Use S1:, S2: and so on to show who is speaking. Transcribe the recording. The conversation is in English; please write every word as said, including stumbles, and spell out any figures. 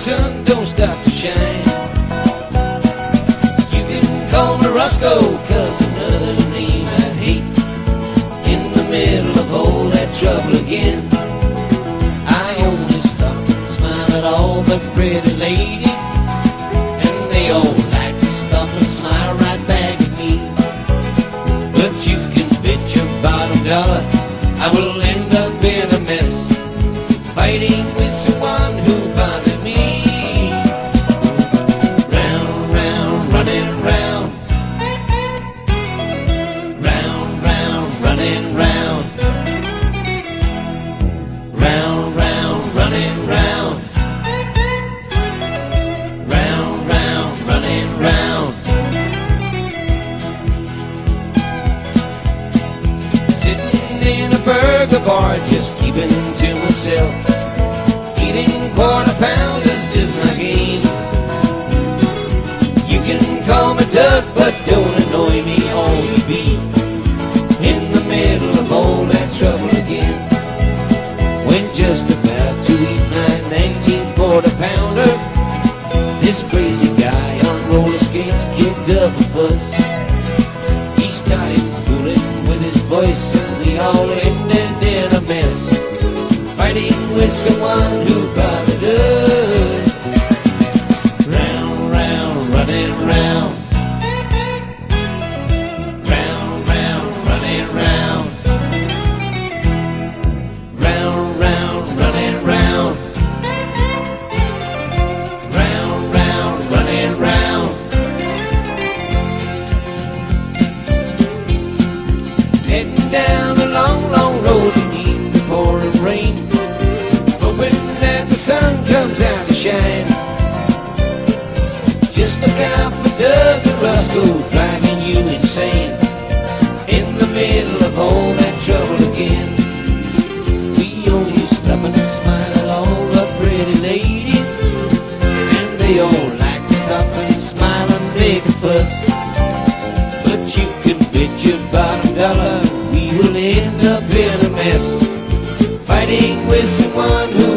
S1: sun don't stop to shine. You can call me Roscoe, cause another name I'd hate. In the middle of all that trouble again, I only stop and smile at all the pretty ladies, and they all like to stop and smile right back at me. But you can bet your bottom dollar I will end up in a mess, fighting with someone who bothered me. Round, round, running round, round, round, running round, round, round, running round, round, round, running round. Sitting in a burger bar, just keeping to myself. Eating quarter pounders is my game. You can call me Doug, but don't annoy me, all you be in the middle of all that trouble again. When just about to eat my nineteen quarter pounder, this crazy guy on roller skates kicked up a fuss. He started fooling with his voice, and we all ended in a mess, fighting with someone who bothered us. Round, round, running round, round, round, running round, round, round, running round, round, round, running round. Heading down the long, long road beneath the pouring rain, hoping that the sun comes out to shine. Just look out for Doug and Roscoe driving you insane. In the middle of all that trouble again, we only stop and smile at all the pretty ladies, and they all like to stop and smile and make a fuss. But you can bet your bottom dollar we will end up in a mess, fighting with someone who